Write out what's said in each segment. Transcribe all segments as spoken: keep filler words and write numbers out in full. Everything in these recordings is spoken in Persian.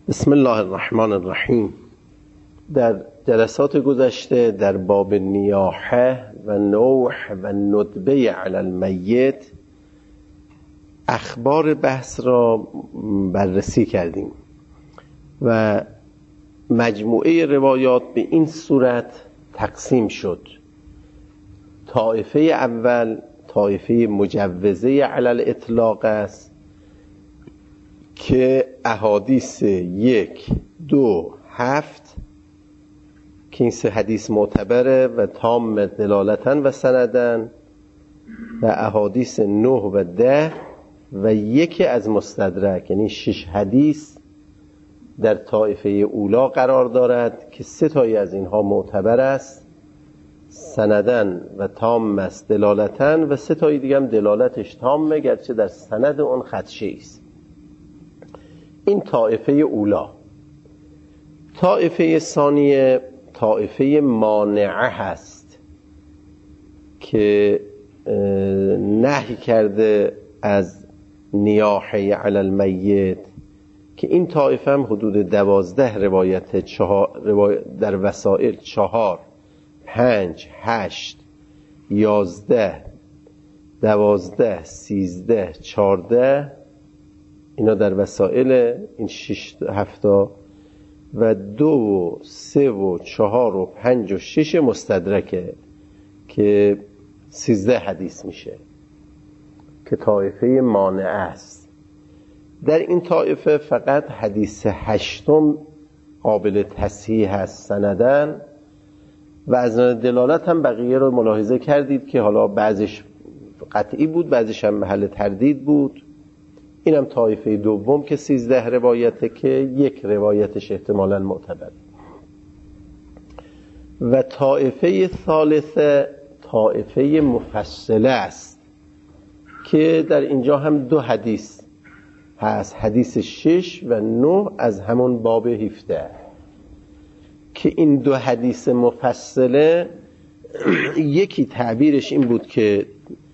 بسم الله الرحمن الرحیم. در جلسات گذشته در باب نیاحه و نوح و ندبه علی المیت اخبار بحث را بررسی کردیم و مجموعه روایات به این صورت تقسیم شد: طایفه اول طایفه مجوزه علی الاطلاق است که احادیث یک دو هفت که این سه حدیث معتبره و تام دلالتن و سندن، و احادیث نه و ده و یکی از مستدرک یعنی شش حدیث در طایفه اولا قرار دارد که سه تایی از اینها معتبر است سندن و تام است دلالتن، و سه تایی دیگه هم دلالتش تامه گرچه در سند اون خدشه است. این طایفه اولا. طایفه ثانیه طایفه مانعه هست که نهی کرده از نیاحه علی المیت، که این طایفه هم حدود دوازده روایت چهار روایت در وسائل چهار پنج هشت یازده دوازده سیزده چارده اینا در وسائل این شش هفتا، و دو و سه و چهار و پنج و شش مستدرکه که سیزده حدیث میشه که طایفه مانع است. در این طایفه فقط حدیث هشتم قابل تصحیح هست سندن، و از دلالت هم بقیه رو ملاحظه کردید که حالا بعضش قطعی بود بعضش هم محل تردید بود. اینم طایفه دوم که سیزده روایته که یک روایتش احتمالاً معتبر. و طایفه ثالثه طایفه مفصله است که در اینجا هم دو حدیث هست، حدیث شش و نه از همون باب هفده، که این دو حدیث مفصله یکی تعبیرش این بود که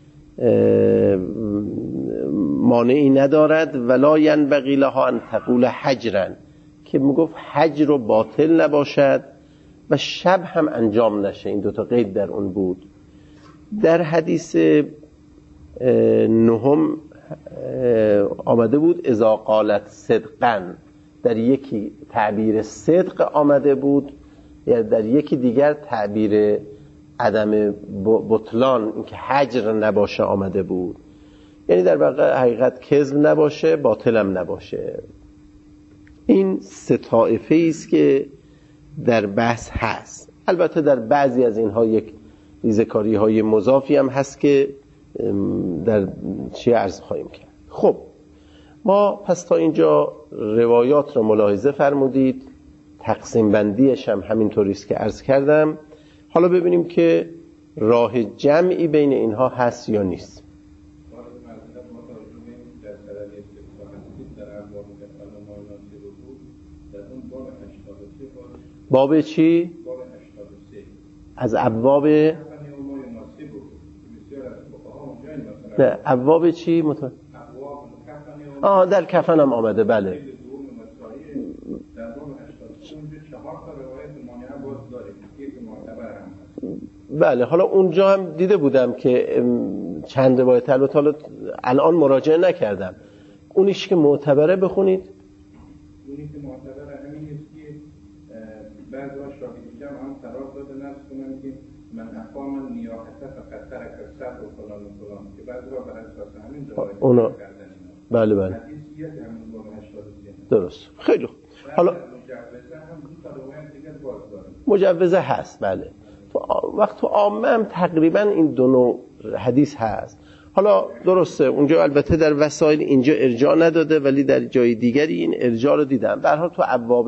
مانعی ندارد ولا ینبغی لها ان تقول حجرا، که میگفت حجر رو باطل نباشد و شب هم انجام نشه. این دوتا قید در اون بود. در حدیث نهم آمده بود اذا قالت صدقا، در یکی تعبیر صدق آمده بود، یا در یکی دیگر تعبیر عدم بطلان اینکه حجر نباشه آمده بود، یعنی در واقع حقیقت کذب نباشه باطلم نباشه. این سه طایفه است که در بحث هست. البته در بعضی از اینها یک ریزکاری های مضافی هم هست که در چی عرض خواهیم کرد. خب ما پس تا اینجا روایات رو ملاحظه فرمودید، تقسیم بندیش هم همینطوری است که عرض کردم. حالا ببینیم که راه جمعی بین اینها هست یا نیست. باب چی؟ از ابواب نه ابواب چی؟ متو... آه در کفن هم آمده. بله بله حالا اونجا هم دیده بودم که چند روایت البته الان مراجعه نکردم. اونیش که معتبره بخونید. اونی که معتبره همین است که بعضی ها شاهدی که هم قرار داده نفس کنن که من اقام نیاحته فقط ترک صد و فلان و فلان، که بعضی ها بر اساس همین روایت اونا کردن اینا. بله بله حدیث یک همین باب هشتاد و سه درست. خیلی خوب. حالا مجوزه هم دو تا روایت دیگه باز داره. مجوزه هست. بله تو وقت تو عامه هم تقریبا این دو نوع حدیث هست. حالا درسته اونجا البته در وسائل اینجا ارجاع نداده، ولی در جای دیگری این ارجاع رو دیدم. به هر حال تو ابواب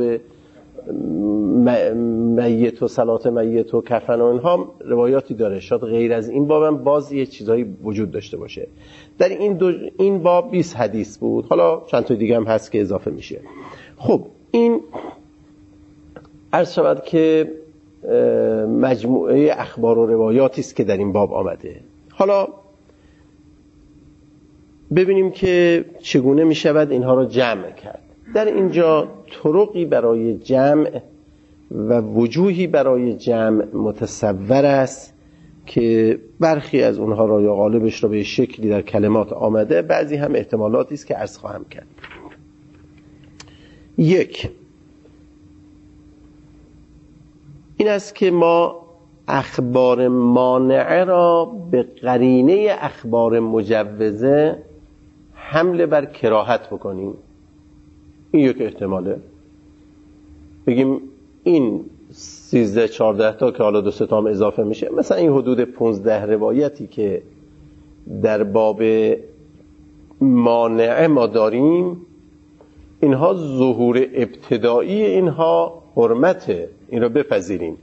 میت و صلات میت و کفن و اینها روایاتی داره. شاید غیر از این بابم باز یه چیزایی وجود داشته باشه. در این دو این باب بیست حدیث بود، حالا چند تا دیگه هم هست که اضافه میشه. خب این عرض شود که مجموعه اخبار و روایاتی است که در این باب آمده. حالا ببینیم که چگونه می شود اینها را جمع کرد. در اینجا طرقی برای جمع و وجوهی برای جمع متصور است که برخی از اونها را یا غالبش را به شکلی در کلمات آمده، بعضی هم احتمالاتی است که عرض خواهم کرد. یک، این است که ما اخبار مانعه را به قرینه اخبار مجوزه حمله بر کراهت بکنیم. این یک احتماله. بگیم این سیزده چارده تا که حالا دو سه تا هم اضافه میشه، مثلا این حدود پونزده روایتی که در باب مانعه ما داریم، اینها ظهور ابتدایی اینها حرمته، این را بپذیریم.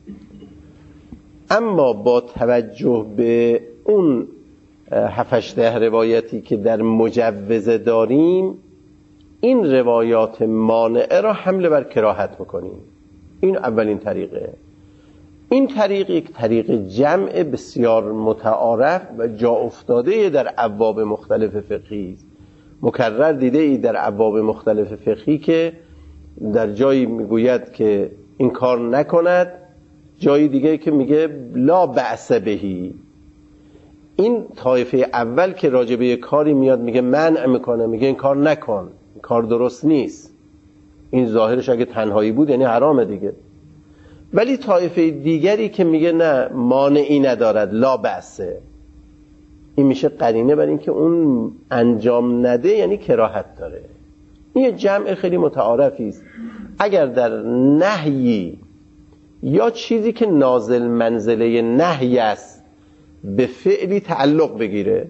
اما با توجه به اون هفت ده روایتی که در مجوزه داریم، این روایات مانعه را حمله بر کراهت بکنیم. این اولین طریقه. این طریق یک طریق جمع بسیار متعارف و جا افتاده در ابواب مختلف فقهی است. مکرر دیده ای در ابواب مختلف فقهی که در جایی میگوید که این کار نکند، جایی دیگه که میگه لا بأس بهی. این طایفه اول که راجع به یک کاری میاد میگه منع میکنه، میگه این کار نکن، این کار درست نیست، این ظاهرش اگه تنهایی بود یعنی حرامه دیگه. ولی طایفه دیگری که میگه نه، مانعی ندارد، لا بأسه، این میشه قرینه بر این که اون انجام نده یعنی کراهت داره. این یه جمع خیلی متعارفی است. اگر در نهی یا چیزی که نازل منزله نهی است به فعلی تعلق بگیره،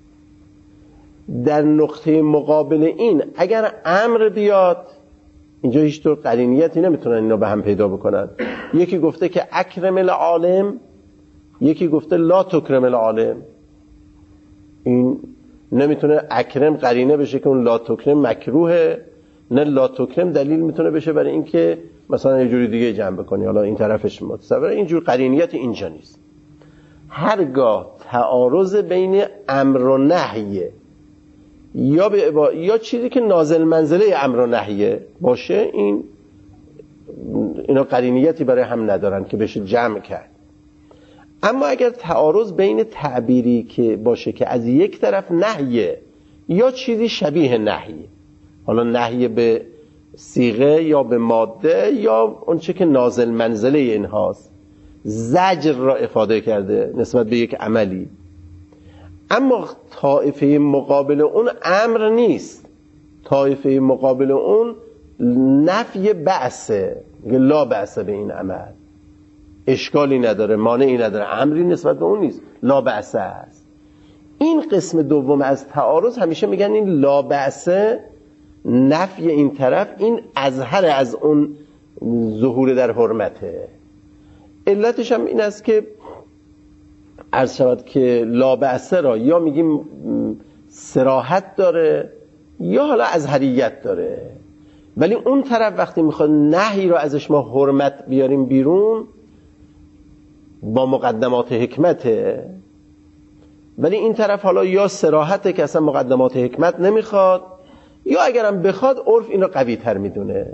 در نقطه مقابل این اگر امر بیاد، اینجا هیچ طور قرینیتی نمیتونن اینا به هم پیدا بکنن. یکی گفته که اکرم العالم، یکی گفته لا تکرم العالم. این نمیتونه اکرم قرینه بشه که اون لا تکرم مکروهه، نه لا تکرم دلیل میتونه بشه برای این که مثلا یه جوری دیگه جمع بکنی، حالا این طرفش متصوره. اینجور قرینیت اینجا نیست. هرگاه تعارض بین امر و نهیه یا به عبا... یا چیزی که نازل منزله امر و نهیه باشه، این اینا قرینیتی برای هم ندارن که بشه جمع کرد. اما اگر تعارض بین تعبیری که باشه که از یک طرف نهیه یا چیزی شبیه نهیه، حالا نهیه به صیغه یا به ماده یا اون چه که نازل منزله اینهاست، زجر را افاده کرده نسبت به یک عملی، اما طایفه مقابل اون امر نیست، طایفه مقابل اون نفی بعثه، لا بعثه به این عمل، اشکالی نداره، مانعی نداره، امری نسبت به اون نیست، لا بعثه است. این قسم دوم از تعارض همیشه میگن این لا بعثه، نفی این طرف، این اظهر از اون ظهور در حرمته. علتش هم این است که عرض شود که لا بعثه را یا میگیم صراحت داره یا حالا ازهریت داره، ولی اون طرف وقتی میخواد نهی را ازش ما حرمت بیاریم بیرون با مقدمات حکمته، ولی این طرف حالا یا صراحته که اصلا مقدمات حکمت نمیخواد، یا اگرم بخواد عرف این را قوی تر میدونه.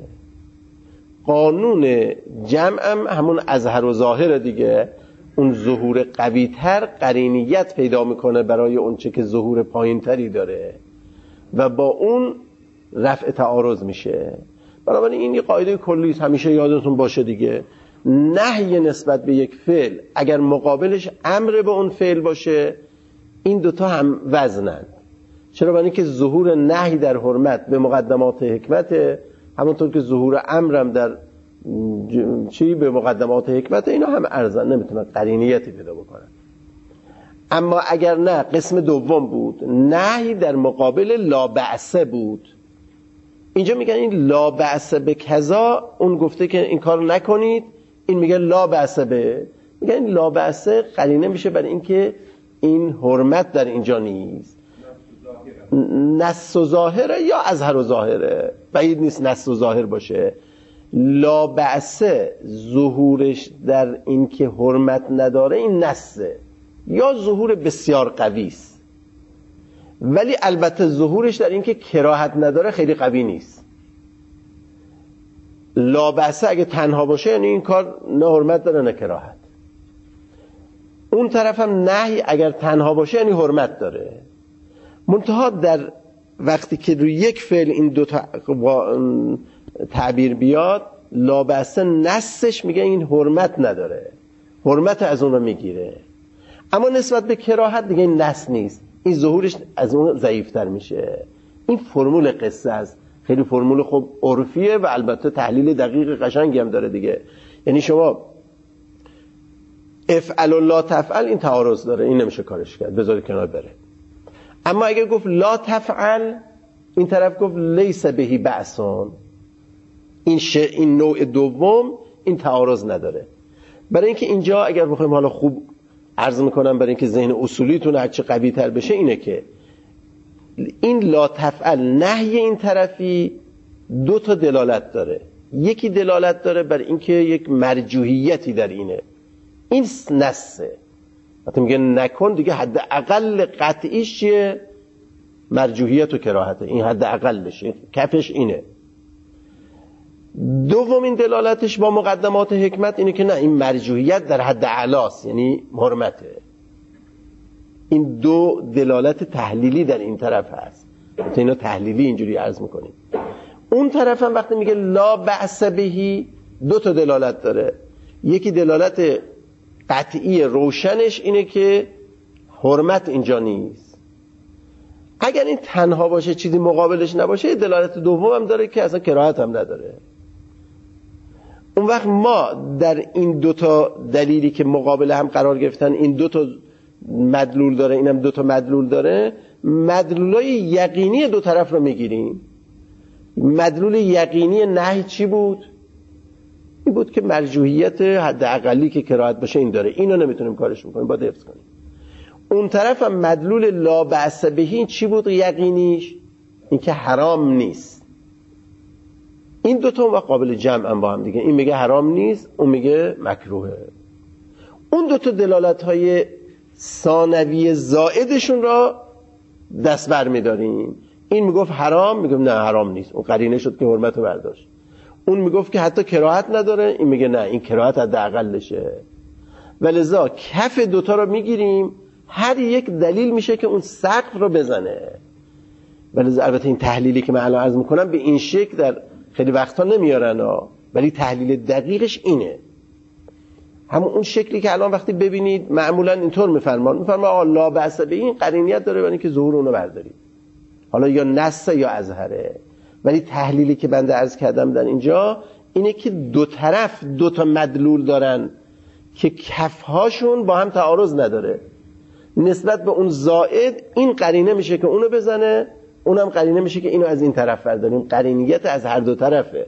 قانون جمع هم همون اظهر و ظاهر دیگه، اون ظهور قوی تر قرینیت پیدا میکنه برای اون چه که ظهور پایین تری داره و با اون رفع تعارض میشه. بنابراین این یه قاعده کلی است، همیشه یادتون باشه دیگه. نهی نسبت به یک فعل اگر مقابلش امر به اون فعل باشه، این دوتا هم وزنند. چرا؟ برای اینکه ظهور نهی در حرمت به مقدمات حکمت، همونطور که ظهور امرم در چی به مقدمات حکمت، اینا هم ارزن، نمیتونن قرینیتی پیدا بکنن. اما اگر نه، قسم دوم بود، نهی در مقابل لا بأسه بود. اینجا میگن این لا بأسه به کذا، اون گفته که این کار نکنید، این میگه لا بأسه به، میگن این لا بأسه قرینه میشه برای اینکه این حرمت در اینجا نیست. نص و ظاهره یا اظهر و ظاهره، بعید نیست نص و ظاهر باشه. لا بأسه ظهورش در این که حرمت نداره این نصه، یا ظهور بسیار قوی است، ولی البته ظهورش در این که کراهت نداره خیلی قوی نیست. لابسه اگه تنها باشه یعنی این کار نه حرمت داره نه کراهت. اون طرف هم نهی اگر تنها باشه یعنی حرمت داره. منتها در وقتی که روی یک فعل این دو تا تعبیر بیاد، لابسه نصش میگه این حرمت نداره، حرمت از اون رو میگیره. اما نسبت به کراهت دیگه این نص نیست، این ظهورش از اون ضعیفتر میشه. این فرمول قصه است، خیلی فرمول خوب عرفیه و البته تحلیل دقیق قشنگی هم داره دیگه. یعنی شما افعل و لا تفعل این تعارض داره، این نمیشه کارش کرد، بذارید کنار بره. اما اگر گفت لا تفعل، این طرف گفت لیس بهی بأسون، این ش... این نوع دوم این تعارض نداره. برای اینکه اینجا اگر بخوایم حالا خوب عرض میکنم، برای اینکه ذهن اصولیتون هرچی قوی تر بشه، اینه که این لا تفعل نهی این طرفی دو تا دلالت داره. یکی دلالت داره بر اینکه یک مرجوحیتی در اینه، این نصه. وقتی میگه نکن دیگه حد اقل قطعیش چیه؟ مرجوحیت و کراهته، این حد اقلشه، کفش اینه. دومین دلالتش با مقدمات حکمت اینه که نه، این مرجوحیت در حد اعلاست، یعنی حرمته. این دو دلالت تحلیلی در این طرف هست، مثلا اینا تحلیلی اینجوری عرض میکنیم. اون طرف هم وقتی میگه لا بأس بهی دو تا دلالت داره. یکی دلالت قطعی روشنش اینه که حرمت اینجا نیست. اگر این تنها باشه چیزی مقابلش نباشه، دلالت دوم هم داره که اصلا کراهت هم نداره. اون وقت ما در این دوتا دلیلی که مقابل هم قرار گرفتن، این دوتا مدلول داره، اینم دوتا مدلول داره، مدلولای یقینی دو طرف رو میگیریم. مدلول یقینی نهی چی بود؟ این بود که مرجوحیت حد اقلی که کراهت باشه این داره، اینو نمیتونیم کارش بکنیم، باید حفظ کنیم. اون طرف هم مدلول لا بأس بهی چی بود یقینیش؟ این که حرام نیست. این دوتا و قابل جمع هم با هم دیگه، این میگه حرام نیست، اون میگه مکروهه. اون دوتا دلالت های ثانوی زائدشون را دست بر میداریم. این میگفت حرام، میگفت نه حرام نیست، اون قرینه شد که حرمت رو برداشت. اون میگفت که حتی کراهت نداره، این میگه نه، این کراهت حد اقلشه. ولذا کف دوتا رو میگیریم، هر یک دلیل میشه که اون سقف رو بزنه. ولذا البته این تحلیلی که من الان عرض میکنم به این شکل در خیلی وقتا نمیارن ها، ولی تحلیل دقیقش اینه. همون اون شکلی که الان وقتی ببینید معمولا اینطور میفرمان، میفرمان لا بأس به این قرینیت داره برای اینکه ظهور اونو بردارید، حالا یا نص یا اظهره. ولی تحلیلی که بنده عرض کردم در اینجا اینه که دو طرف دو تا مدلول دارن که کفهاشون با هم تعارض نداره. نسبت به اون زائد این قرینه میشه که اونو بزنه، اونم قرینه میشه که اینو از این طرف برداریم. قرینیت از هر دو طرفه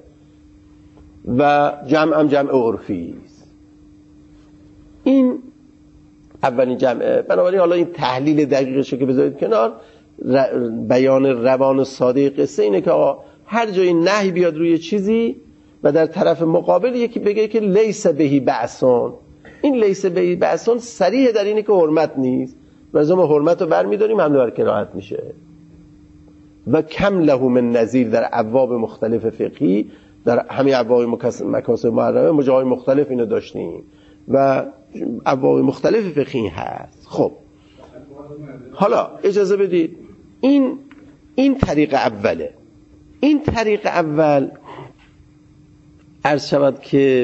و جمع هم جمع عرفی است. این اولین جمعه. بنابراین حالا این تحلیل دقیقشه که بذارید کنار. بیان روان ساده قصه اینه که آقا هر جای نهی بیاد روی چیزی و در طرف مقابل یکی بگه که لیس بهی بأسون، این لیس بهی بأسون صریح در اینه که حرمت نیست، و ما حرمت رو برمیداریم، حمله بر کراهت میشه. و کم له من نظیر در ابواب مختلف فقهی، در همین ابواب مکاسب محرمه مجاهای مختلف اینو داشتیم و ابواب مختلف فقهی هست. خب حالا اجازه بدید، این این طریق اوله. این طریق اول عرض شود که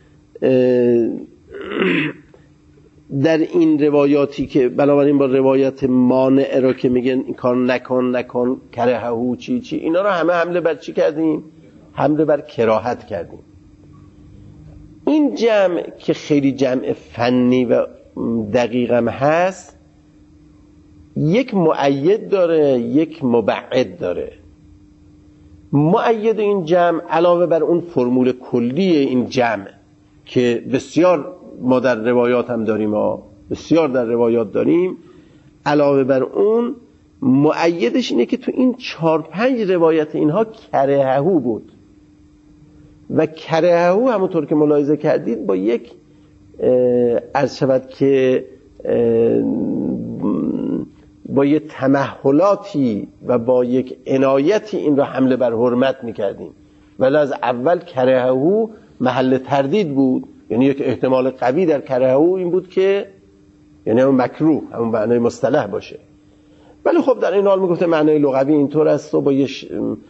در این روایاتی که بنابراین با روایت مانع رو که میگن این کار نکن نکن کرههو چی چی، اینا رو همه حمله بر چی کردیم؟ حمله بر کراهت کردیم. این جمع که خیلی جمع فنی و دقیقم هست، یک مؤید داره یک مبعد داره. مؤید این جمع علاوه بر اون فرمول کلی این جمع که بسیار ما در روایات هم داریم ها، بسیار در روایات داریم، علاوه بر اون مؤیدش اینه که تو این چهار پنج روایت اینها کرههو بود و کرههو همونطور که ملاحظه کردید با یک عرض شود که با یک تمهلاتی و با یک عنایتی این رو حمله بر حرمت میکردیم ولی از اول کرههو محل تردید بود. یعنی یک احتمال قوی در کرههو این بود که یعنی همون مکروه، همون معنای مصطلح باشه. ولی خب در این حال میگفته معنای لغوی اینطور است و با یک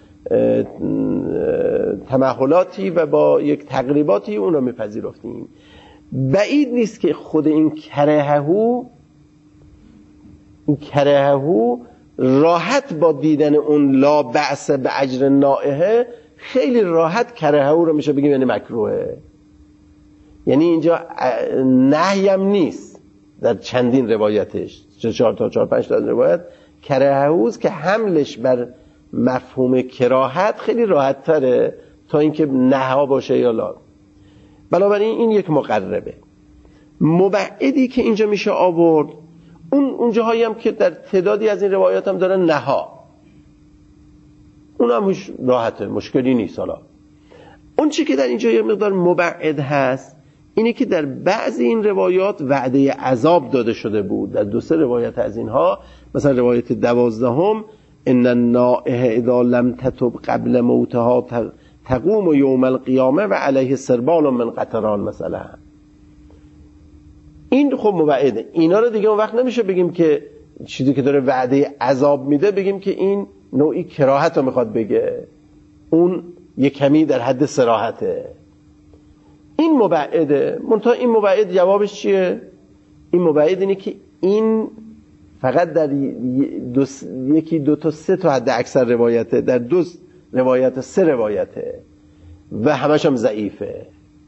تمهلاتی و با یک تقریباتی اون رو میپذیرفتیم. بعید نیست که خود این کرههو این کرههو راحت با دیدن اون لا بأس به اجر نائحه خیلی راحت کرههو رو میشه بگیم یعنی مکروهه. یعنی اینجا نهی هم نیست در چندین روایتش، چهار تا چهار پنج تا روایت کرههوست که حملش بر مفهوم کراهت خیلی راحت تره تا اینکه نها باشه یا لا. بنابراین این یک مقربه. مبعدی که اینجا میشه آورد اون اونجاهایی هم که در تعدادی از این روایات هم دارن نها، اون هم راحته، مشکلی نیست. حالا اون چی که در اینجا یه مقدار مبعد هست اینه که در بعضی این روایات وعده عذاب داده شده بود. در دو سه روایت از اینها، مثلا روایت دوازدهم ان النائحه اذا لم تتب قبل موتها تقوم یوم القیامه و علیه سربال من قطران، مثلا این خب مبعده. اینا رو دیگه اون وقت نمیشه بگیم که چیزی که داره وعده عذاب میده بگیم که این نوعی کراهت رو میخواد بگه، اون یه کمی در حد صراحته. این مبعده. منتها این مبعد جوابش چیه؟ این مبعد اینه که این فقط در دو یکی دو تا سه تا حد اکثر روایته، در دو روایت سه روایته و همش هم ضعیفه.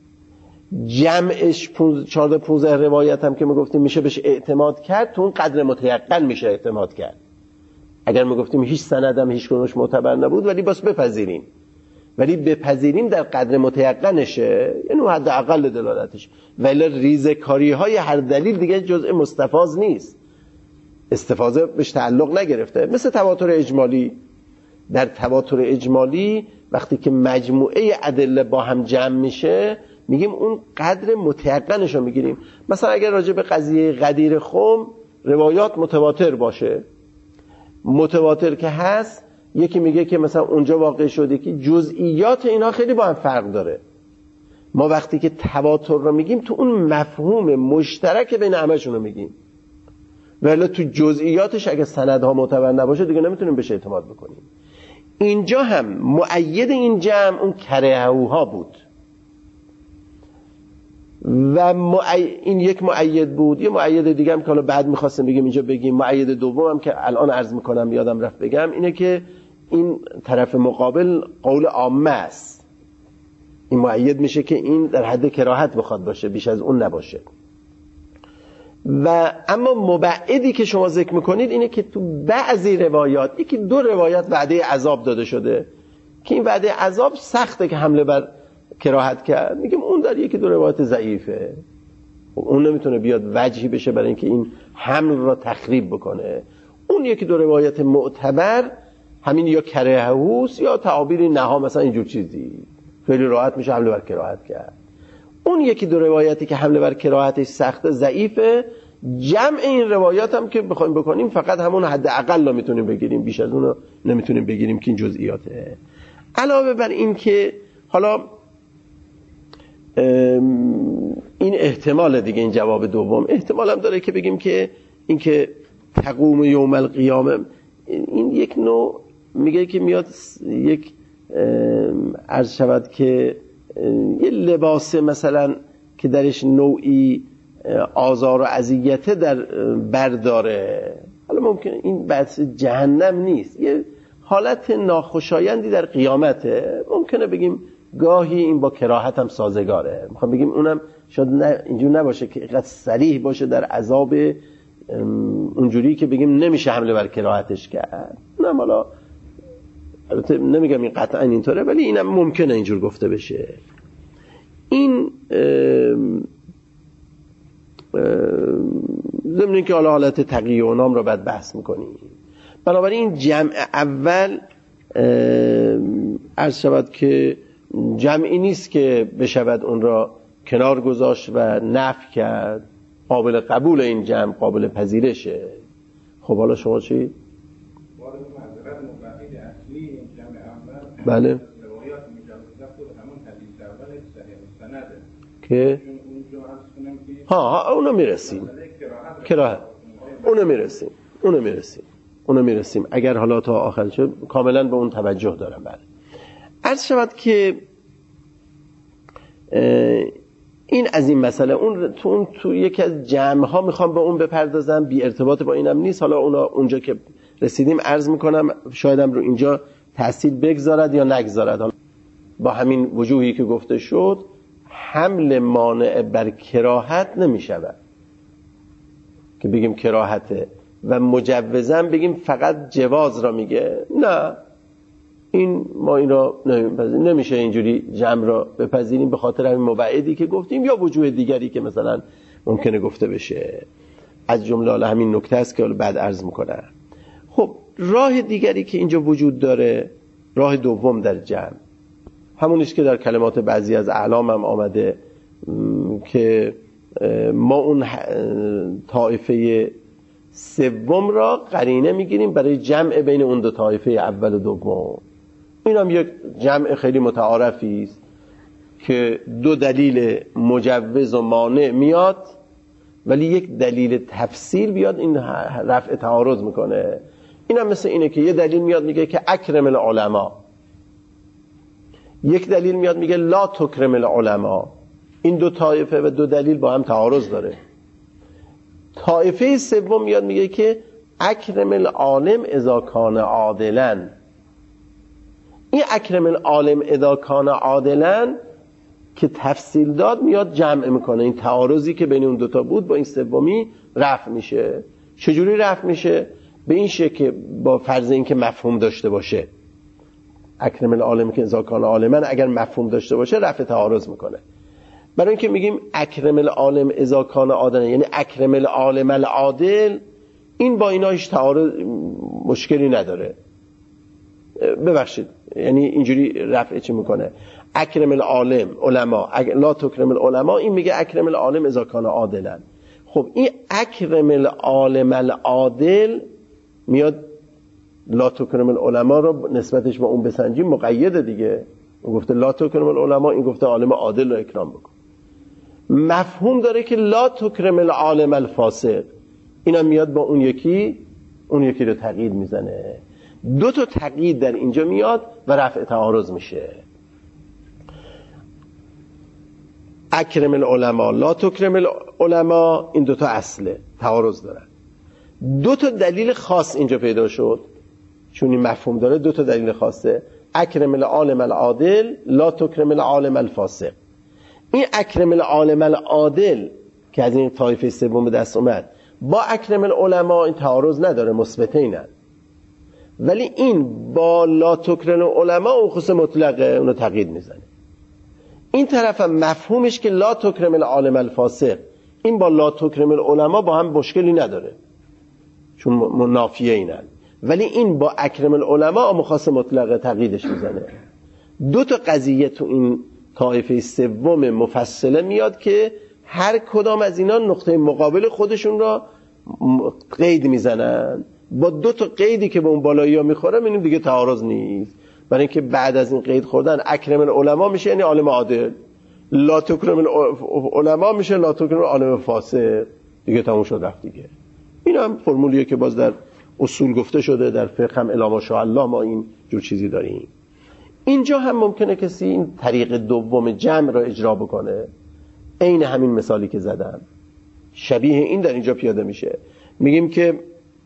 جمعش چهارده پونزده روایت هم که ما گفتیم میشه بهش اعتماد کرد، تو اون قدر متیقن میشه اعتماد کرد. اگر ما گفتیم هیچ سندم هیچ کنوش معتبر نبود ولی باز بپذیریم، ولی بپذیریم در قدر متیقنشه، یعنی حد اقل دلالتش. ولی ریزکاری های هر دلیل دیگه جزء مستفاض نیست، استفاضه بهش تعلق نگرفته. مثل تواتر اجمالی. در تواتر اجمالی وقتی که مجموعه ادله با هم جمع میشه میگیم اون قدر متیقنش رو میگیریم. مثلا اگر راجع به قضیه غدیر خم روایات متواتر باشه، متواتر که هست، یکی میگه که مثلا اونجا واقع شده که جزئیات اینا خیلی با هم فرق داره. ما وقتی که تواتر رو میگیم تو اون مفهوم مشترک بین همشون رو میگیم، ولی تو جزئیاتش اگه سندها معتبر نباشه دیگه نمیتونیم بهش اعتماد بکنیم. اینجا هم مؤید این جمع اون کرههوها بود و مؤید این یک مؤید بود. یه مؤید دیگه هم که حالا بعد می‌خواستم بگیم اینجا بگیم، مؤید دومم که الان عرض میکنم یادم رفت بگم، اینه که این طرف مقابل قول عامه است. این مؤید میشه که این در حد کراهت بخواد باشه، بیش از اون نباشه. و اما مبعدی که شما ذکر میکنید اینه که تو بعضی روایات، یکی دو روایت وعده عذاب داده شده که این وعده عذاب سخته که حمله بر کراهت کرد، میگیم اون در یکی دو روایت ضعیفه، اون نمیتونه بیاد وجهی بشه برای اینکه این حمل را تخریب بکنه. اون یکی دو روایت معتبر همین یا کرههوست یا تعابیر نها، مثلا اینجور چیزی خیلی راحت میشه حمله بر کراهت کرد. اون یکی دو روایتی که حمله بر کراهتش سخته ضعیفه. جمع این روایات هم که بخوایم بکنیم فقط همون حد اقل رو میتونیم بگیریم، بیش از اون رو نمیتونیم بگیریم که این جزئیاته. علاوه بر این که حالا این احتمال دیگه، این جواب دوم احتمال هم داره که بگیم که این که تقوم یوم القیامه، این یک نوع میگه که میاد یک عرض شود که یه لباس مثلا که درش نوعی آزار و اذیت در برداره. حالا ممکنه این بحث جهنم نیست، یه حالت ناخوشایندی در قیامته، ممکنه بگیم گاهی این با کراهت هم سازگاره. میخوام بگیم اونم شاید نه اینجور نباشه که اینقدر صریح باشه در عذاب اونجوری که بگیم نمیشه حمله بر کراهتش کرد. نه حالا البته نمیگم این قطعا اینطوره، ولی اینم ممکنه اینجور گفته بشه. این ضمن اینکه حالا حالت تقیه و نام رو بعد بحث میکنیم. بنابراین این جمع اول عرض شود که جمعی نیست که بشود اون را کنار گذاشت و نفی کرد. قابل قبول این جمع، قابل پذیرشه. خب حالا شما چی؟ وارد معذرت مبعد اصلی این جمع اول بله روایات می‌جوزن حدیث اول صحیح سنده که اونجا عرض کنم که ها ها اونو میرسیم کراهت اونو میرسیم اونو میرسیم اونو میرسیم اگر حالا تا آخر شد کاملا به اون توجه دارم. بله عرض شود که این از این مسئله اون تو اون تو یکی از جمع ها میخوام به اون بپردازم، بی ارتباط با اینم نیست. حالا اونا اونجا که رسیدیم عرض میکنم، شایدم رو اینجا تحصیل بگذارد یا نگذارد. حالا با همین وجوهی که گفته شد حمل مانع بر کراهت نمیشود که بگیم کراهته و مجوزا بگیم فقط جواز را میگه. نه، این ما این را نمیشه اینجوری جمع را بپذیریم به خاطر همین مبعدی که گفتیم یا وجوه دیگری که مثلا ممکنه گفته بشه. از جمله همین نکته است که بعد عرض میکنم. خب راه دیگری که اینجا وجود داره، راه دوم در جمع، همونیست که در کلمات بعضی از اعلام هم آمده که ما اون طایفه سوم را قرینه میگیریم برای جمع بین اون دو طایفه اول و دوم. این هم یک جمع خیلی متعارفی است که دو دلیل مجوز و مانع میاد ولی یک دلیل تفصیل بیاد، این رفع تعارض میکنه. این هم مثل اینه که یه دلیل میاد میگه که اکرم العلماء، یک دلیل میاد میگه لا تکرم العلماء. این دو طایفه و دو دلیل با هم تعارض داره. طایفه سوم میاد میگه که اکرم العالم اذا کان عادلا. این اکرم العالم اذا کان عادلا که تفصیل داد میاد جمع میکنه. این تعارضی که بین اون دوتا بود با این سومی رفع میشه. چجوری رفع میشه؟ به این شکل که با فرض این که مفهوم داشته باشه، اکرم العالم که اذا کان عالما اگر مفهوم داشته باشه رفع تعارض میکنه. برای اینکه میگیم اکرم العالم اذا کان عادلا، یعنی اکرم العالم العادل، این با اینا هیچ تعارض مشکلی نداره. ببخشید، یعنی اینجوری رفع چی میکنه؟ اکرم العالم علما لا تکرم العلماء، این میگه اکرم العالم اذا کان عادلا. خب این اکرم العالم العادل میاد لا تکرم العلماء رو نسبتش با اون بسنجیم مقیده دیگه. اون گفته لا تکرم العلماء، این گفته عالم عادل رو اکرام بکن. مفهوم داره که لا تکرم العالم الفاسق، اینم میاد با اون یکی اون یکی رو تقیید میزنه. دو تا تقیید در اینجا میاد و رفع تعارض میشه. اکرم العلماء لا تکرم العلماء، این دو تا اصله تعارض دارن. دو تا دلیل خاص اینجا پیدا شد، چون این مفهوم داره دو تا دلیل خاصه. اکرم العالم العادل لا تکرم العالم الفاسق. این اکرم العالم العادل که از این طایفه سوم به دست اومد با اکرم العلماء این تعارض نداره، مثبتینن. ولی این با لا تکرم العلماء اون خصوص مطلقه، اونو تقیید میزنه. این طرف هم مفهومش که لا تکرم العالم الفاسق، این با لا تکرم العلماء با هم مشکلی نداره چون منافیه اینن. ولی این با اکرم العلماء مخاص مطلقه تقییدش میزنه. دو تا قضیه تو این طایفه سوم مفصله میاد که هر کدام از اینا نقطه مقابل خودشون را قید میزنن. با دو تا قیدی که به اون بالایی ها میخوره میبینیم دیگه تعارض نیست. برای اینکه بعد از این قید خوردن اکرم العلماء میشه یعنی عالم عادل، لا تکرم العلماء میشه لا تکرم عالم فاسق، دیگه تموم شد رفت دیگه. این هم فرمولیه که باز در اصول گفته شده، در فقه هم الا ماشاءالله ما این جور چیزی داریم. اینجا هم ممکنه کسی این طریق دوم جمع را اجرا بکنه، عین همین مثالی که زدم شبیه این در اینجا پیاده میشه. میگیم که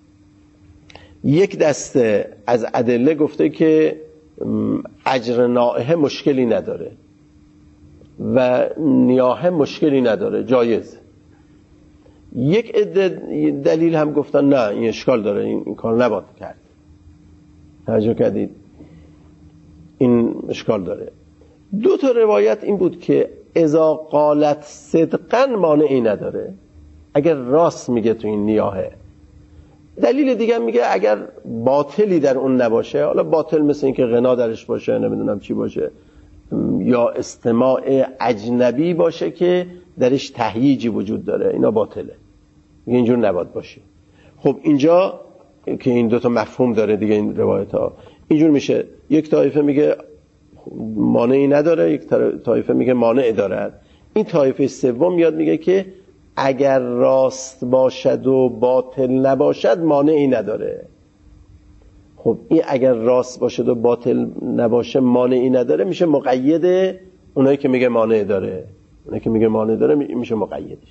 یک دسته از ادله گفته که اجر نائحه مشکلی نداره و نیاحه مشکلی نداره، جایز. یک عده دلیل هم گفتن نه این اشکال داره، این, این کار نباید کرد. توجه کردید؟ این اشکال داره. دو تا روایت این بود که اذا قالت صدقا مانعی نداره، اگر راست میگه تو این نیاحه. دلیل دیگه میگه اگر باطلی در اون نباشه، حالا باطل مثل این که غنا درش باشه، نمیدونم چی باشه، یا استماع اجنبی باشه که درش تهییجی وجود داره، اینا باطله، میگه اینجور نباید باشه. خب اینجا که این دوتا مفهوم داره دیگه این روایت ها، اینجور میشه یک طایفه میگه مانعی نداره، یک طایفه میگه مانع دارد. این طایفه سوم میاد میگه که اگر راست باشد و باطل نباشد مانعی نداره. خب این اگر راست باشد و باطل نباشه مانعی نداره میشه مقید اونایی که میگه مانع داره. اونایی که میگه مانع داره میشه مقیدش.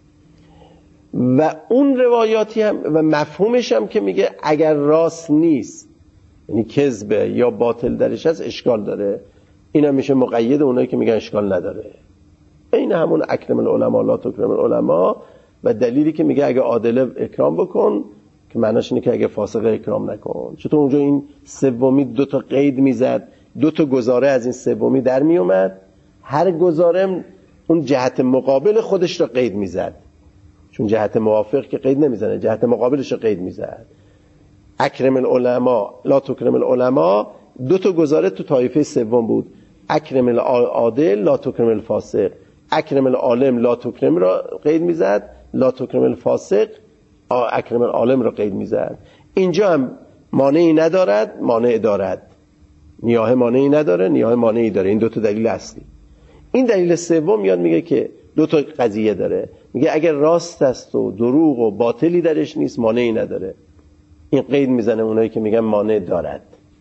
و اون روایاتی هم و مفهومش هم که میگه اگر راست نیست، یعنی کذبه یا باطل درش هست، اشکال داره، این هم میشه مقید اونایی که میگن اشکال نداره. این همون اکرم العلماء لا تکرم العلماء. و دلیلی که میگه اگه عادل اکرام بکن، که معناش اینه که اگه فاسق اکرام نکن. چطور اونجا این سومی دو تا قید میزد، دو تا گزاره از این سومی در میومد، هر گزاره اون جهت مقابل خودش رو قید میزد، چون جهت موافق که قید نمیزنه، جهت مقابلش رو قید میزد. اکرم العلماء لا تکرم العلماء دو تا گزاره تو طایفه سوم بود، اکرم العادل لا تکرم الفاسق. اکرم العالم لا تکرم را قید میزد، لا تکرم الفاسق اکرم العالم را قید میزد. اینجا هم مانعی ندارد، مانع دارد. نیاه مانعی نداره، نیاه مانعی داره. این دو تا دلیل اصلی. این دلیل سوم میاد میگه که دو تا قضیه داره، میگه اگر راست است و دروغ و باطلی درش نیست مانعی نداره. این قید میزنه اونایی که میگن مانع دارد.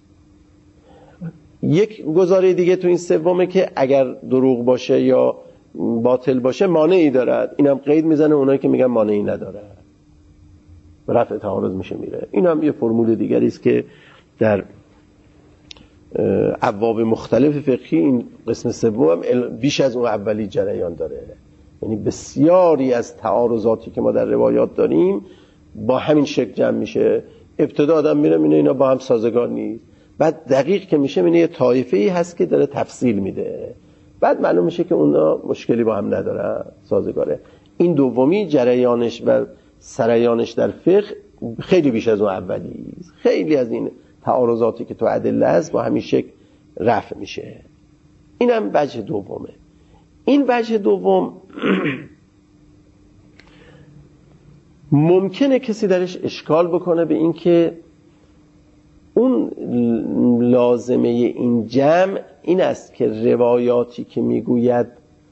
یک گزاره دیگه تو این سومه که اگر دروغ باشه یا باطل باشه مانعی دارد. اینم قید میزنه اونایی که میگن مانعی ندارد. رفع تعارض میشه میره. این هم یه فرمول دیگری است که در ابواب مختلف فقهی این قسم سوم بیش از اون اولی جریان داره. یعنی بسیاری از تعارضاتی که ما در روایات داریم با همین شکل جمع میشه. ابتدا آدم میره میبینه اینا با هم سازگار نیست، بعد دقیق که میشه میبینه یه طایفه‌ای هست که داره تفصیل میده، بعد معلوم میشه که اونا مشکلی با هم ندارن، سازگاره. این دومی جریانش و سریانش در فقه خیلی بیش از اون اولی است. خیلی از این تعارضاتی که تو ادله است با همین شکل رفع میشه. اینم وجه دومه. این وجه دوم ممکنه کسی درش اشکال بکنه به این که اون لازمه این جمع این است که روایاتی که میگوید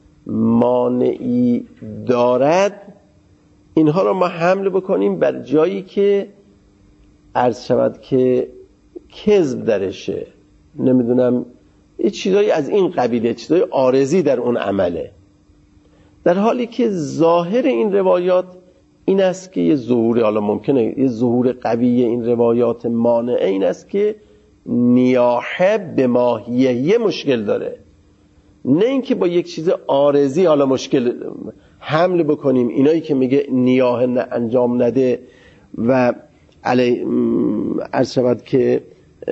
مانعی دارد اینها رو ما حمل بکنیم بر جایی که عرض شود که کذب درشه، نمیدونم یه چیزایی از این قبیله، چیزای عارضی در اون عمله، در حالی که ظاهر این روایات این است که یه ظهور، حالا ممکنه یه ظهور قوی این روایات مانعه این است که نیاحه به ماهیه یه مشکل داره، نه اینکه با یک چیز عارضی حالا مشکل حمل بکنیم. اینایی که میگه نیاحه انجام نده و علی عرض شود که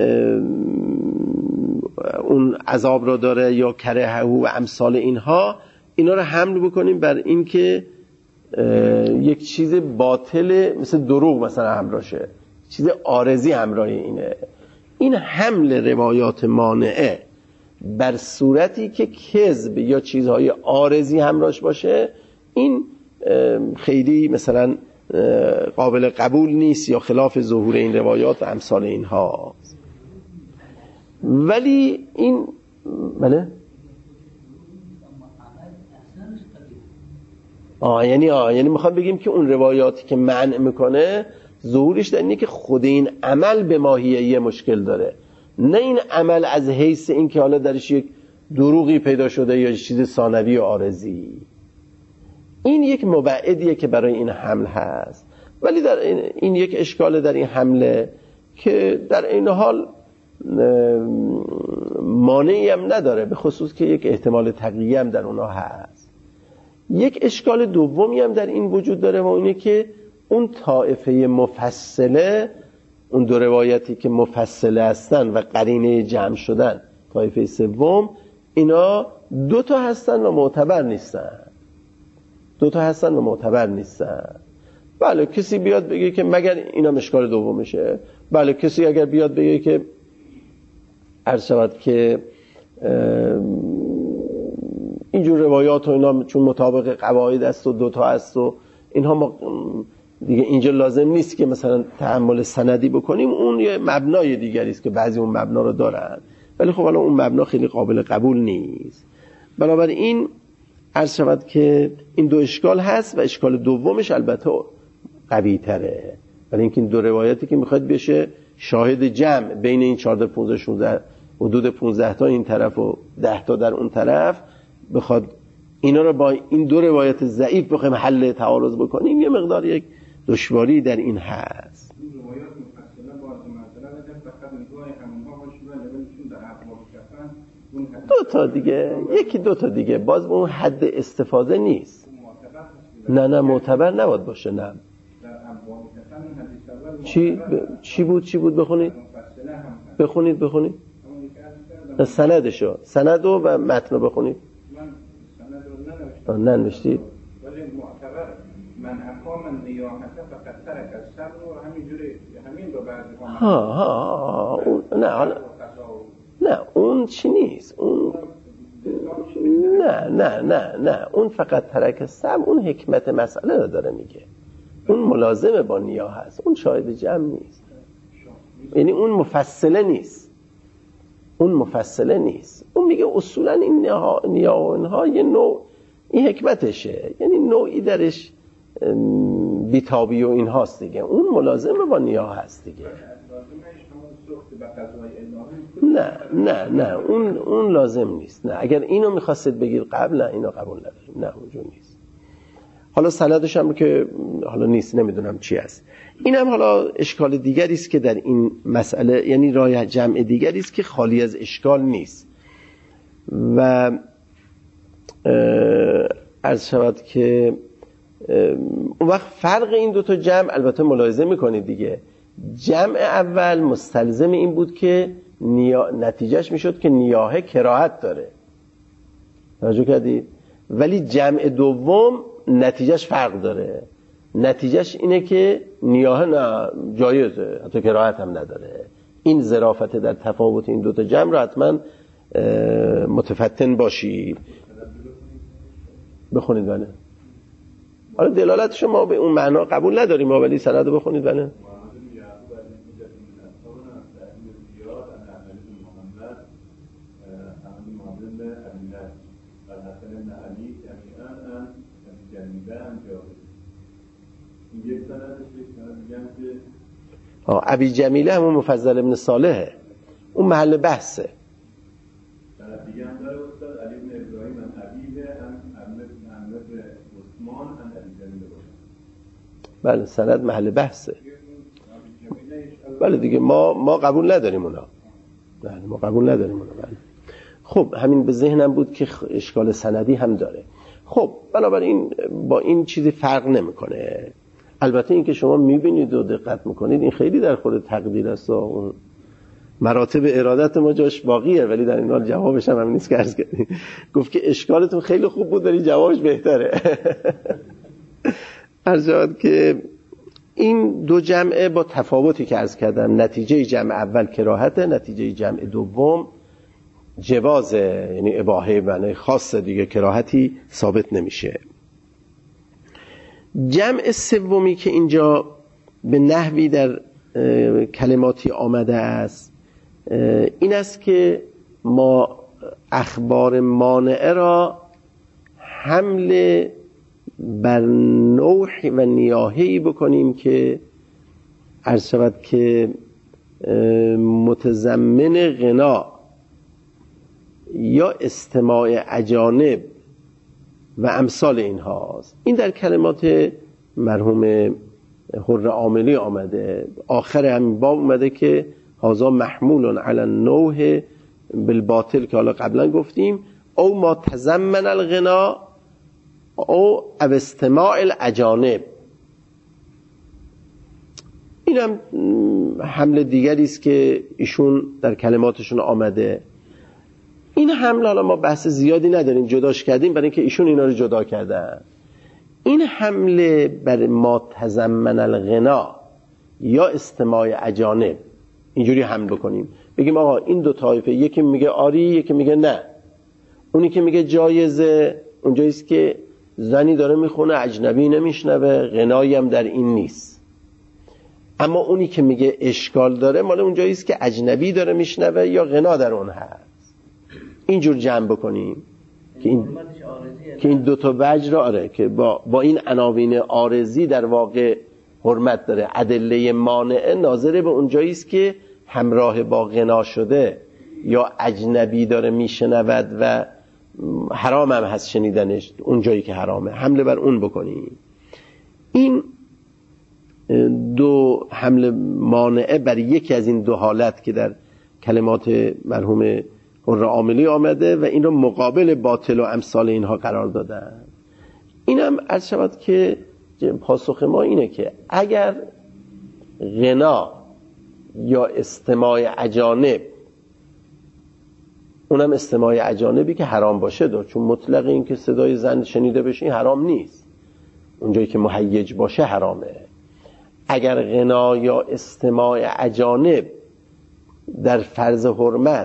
اون عذاب را داره یا کرهه و امثال اینها، اینا رو حمل بکنیم بر این که یک چیز باطل مثل دروغ مثلا همراهشه، چیز عارضی همراه اینه. این حمل روایات مانعه بر صورتی که کذب یا چیزهای عارضی همراهش باشه، این خیلی مثلا قابل قبول نیست یا خلاف ظهور این روایات و امثال اینها. ولی این بله آه یعنی آه یعنی میخوام بگیم که اون روایاتی که منع میکنه ظهورش در اینه که خود این عمل به ماهیه مشکل داره، نه این عمل از حیث این که حالا درش یک دروغی پیدا شده یا چیز ثانوی و عارضی. این یک مبعدیه که برای این حمل هست. ولی در این, این یک اشکال در این حمله که در این حال مانعی هم نداره، به خصوص که یک احتمال تقیه هم در اونها هست. یک اشکال دومی هم در این وجود داره و اینه که اون طائفه مفصله، اون دو روایتی که مفصله هستن و قرینه جمع شدن، طائفه سوم، اینا دو تا هستن و معتبر نیستن. دو تا هستن و معتبر نیستن. بله کسی بیاد بگه که مگر اینا اشکال دومشه، بله کسی اگر بیاد بگه که عرض شود که اینجور روایات و اینا چون مطابق قواعد است و دوتا است و اینها ما دیگه اینجا لازم نیست که مثلا تأمل سندی بکنیم، اون یه مبنای دیگری است که بعضی اون مبنا رو دارن. ولی خب حالا اون مبنا خیلی قابل قبول نیست. بنابراین عرض شود که این دو اشکال هست و اشکال دومش البته قوی تره، ولی اینکه این دو روایتی که میخواد بشه شاهد جمع بین این چهارده پانزده شانزده حدود پانزده تا این طرف و ده تا در اون طرف، بخواد اینا رو با این دو روایت ضعیف بخوایم حل تعارض بکنیم، یه مقدار یک دشواری در این هست. این روایات مفصله باز مثلا اگر فقط نگاه همونها باشه و لولشون در ابواب کفن اون دو تا دیگه یکی دو تا دیگه باز به اون حد استفاده نیست. نه نه معتبر نباید باشه. نه در ابواب کفن حدیث اول چی ب... چی بود چی بود بخونید بخونید بخونید سندشو سند و متن بخونید. من سند رو ننوشتم. ننوشتید ولی معتبر من اقام نیاحته فقط ترک از صبر و همینجوری همین رو بعضی ها ها اون نه حالا نه اون چی نیست اون نه نه نه نه اون فقط ترک صبر اون حکمت مسئله رو داره میگه، اون ملازمه با نیاه هست، اون شاهد جمع نیست، یعنی اون مفصله نیست، اون مفصله نیست، اون میگه اصولا این نیاه و اینها یه نوع این حکمتشه، یعنی نوعی درش بیتابی و این هاست دیگه، اون ملازمه با نیاه هست دیگه. نه نه نه اون اون لازم نیست. نه اگر اینو میخواستید بگید قبل، نه اینو قبول نداریم، نه اونجور نیست. حالا سندش هم که حالا نیست، نمیدونم چی است. اینم حالا اشکال دیگری است که در این مسئله، یعنی راه جمع دیگری است که خالی از اشکال نیست. و عرض شود که اون وقت فرق این دو تا جمع البته ملاحظه میکنید دیگه، جمع اول مستلزم این بود که نیا... نتیجهش میشد که نیاحه کراهت داره، توجه کردید؟ ولی جمع دوم نتیجهش فرق داره، نتیجهش اینه که نیاحه نه جایزه، حتی کراهت هم نداره. این ظرافت در تفاوت این دو تا جمع را حتما متفتن باشید. بخونید بله. حالا دلالتش ما به اون معنا قبول نداریم، ما ولی سند رو بخونید بله. آه ابی جمیله همون مفضل ابن صالحه، اون محل بحثه. دیگه هم داره استاد علی بن ابراهیم ان ابیه ام ام عثمان ان ابی جمیله باشه. بله سند محل بحثه. بله دیگه ما ما قبول نداریم اونا. بله ما قبول نداریم اونا. بله. خب همین به ذهنم بود که اشکال سندی هم داره. خب بنابراین با این چیزی فرق نمیکنه. البته این که شما میبینید و دقت میکنید این خیلی در خود تقدیر است، اون مراتب ارادت ما جاش باقیه، ولی در این حال جوابش هم همین نیست که عرض کردیم. گفت که اشکالتون خیلی خوب بود ولی جوابش بهتره. عرض شد که این دو جمعه با تفاوتی که عرض کردم، نتیجه جمع اول کراهته، نتیجه جمع دوم جوازه، یعنی اباحه معنی خاصه دیگه، کراهتی ثابت نمیشه. جمع سومی که اینجا به نحوی در کلماتی آمده است این است که ما اخبار مانعه را حمل بر نوح و نیاحه‌ای بکنیم که عرض شود که متضمن غنا یا استماع اجانب و امثال این هاست. این در کلمات مرحوم حر عاملی آمده، آخر همین باب اومده که هذا محمول علی النوح بالباطل که حالا قبلا گفتیم، او ما تضمن الغنا او استماع الاجانب. این هم حمل دیگری است که ایشون در کلماتشون آمده. این حمل حالا ما بحث زیادی نداریم، جداش کردیم برای اینکه ایشون اینا رو جدا کردن. این حمله بر ما تضمن الغنا یا استماع اجانب اینجوری حمل بکنیم، بگیم آقا این دو طایفه، یکی میگه آری یکی میگه نه. اونی که میگه جایزه اونجاییست که زنی داره میخونه اجنبی نمیشنوه، غنایی هم در این نیست. اما اونی که میگه اشکال داره مال اونجایی است که اجنبی داره میشنوه یا غنا در اون هست. اینجور جمع بکنیم که این که این دو تا وجه را آره که با با این عناوین عارضی در واقع حرمت داره. ادله مانعه ناظر به اونجایی است که همراه با غنا شده یا اجنبی داره میشنود و حرام هم هست شنیدنش، اونجایی که حرامه حمله بر اون بکنیم. این دو حمله مانعه بر یکی از این دو حالت که در کلمات مرحوم حر عاملی آمده و این رو مقابل باطل و امثال اینها قرار دادن. اینم عرض شود که پاسخ ما اینه که اگر غنا یا استماع اجانب، اونم استماع اجانبی که حرام باشه دار، چون مطلق این که صدای زن شنیده بشه حرام نیست، اونجایی که مهیج باشه حرامه. اگر غنا یا استماع اجانب در فرض حرمت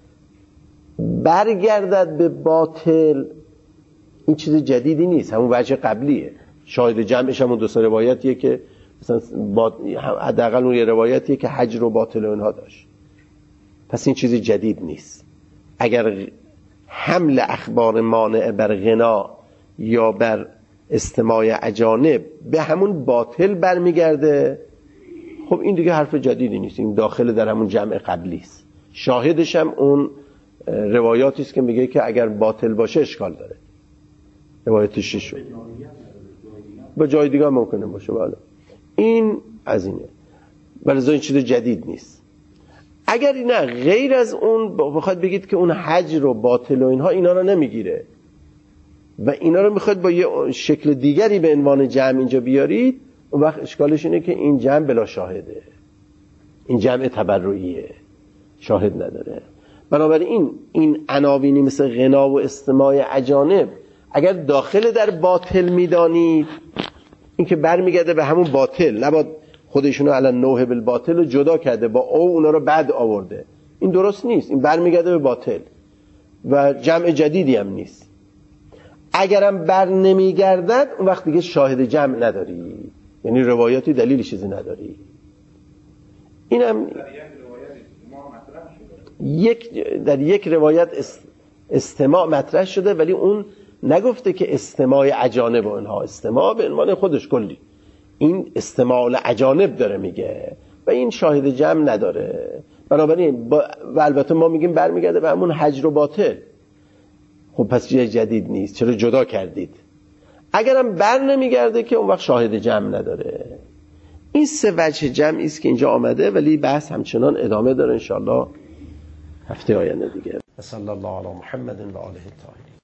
برگردد به باطل، این چیز جدیدی نیست، همون وجه قبلیه. شاهد جمعش همون دو سه روایتیه که مثلا حداقل اون یه روایتیه که حجر و باطل و اینها داشت، پس این چیزی جدید نیست. اگر حمل اخبار مانع بر غنا یا بر استماع اجانب به همون باطل برمیگرده، خب این دیگه حرف جدیدی نیست، این داخل در همون جمع قبلی است. شاهدش هم اون روایاتی است که میگه که اگر باطل باشه اشکال داره. روایت شش با جای دیگه ممکنه باشه. بله این از اینه، ولی این چیز جدید نیست. اگر نه غیر از اون بخواد بگید که اون حجر و باطل و اینها اینا رو نمیگیره و اینا رو میخواد با یه شکل دیگری به عنوان جمع اینجا بیارید، اون وقت اشکالش اینه که این جمع بلا شاهده، این جمع تبرعیه، شاهد نداره. بنابراین این عناوینی مثل غنا و استماع اجانب اگر داخل در باطل میدانید، این که برمیگرده به همون باطل، نباید خودشونو علی نوح بالباطل رو جدا کرده با او اونا رو بعد آورده، این درست نیست، این برمیگرده به باطل و جمع جدیدی هم نیست. اگرم بر نمیگردد اون وقت دیگه شاهد جمع نداری، یعنی روایاتی دلیلی چیزی نداری. اینم یک در یک روایت استماع مطرح شده، ولی اون نگفته که استماع اجانب و اینها، استماع به عنوان خودش کلی، این استماع اجانب داره میگه و این شاهد جمع نداره. بنابراین با... و البته ما میگیم برمیگرده به همون حجر و باطل. خب پس چیز جدید نیست، چرا جدا کردید؟ اگرم بر نمیگرده که اون وقت شاهد جمع نداره. این سه وجه جمعی است که اینجا آمده، ولی بحث همچنان ادامه داره انشاءالله هفته آینده دیگه. صلی الله علی محمد و آله الطاهرین.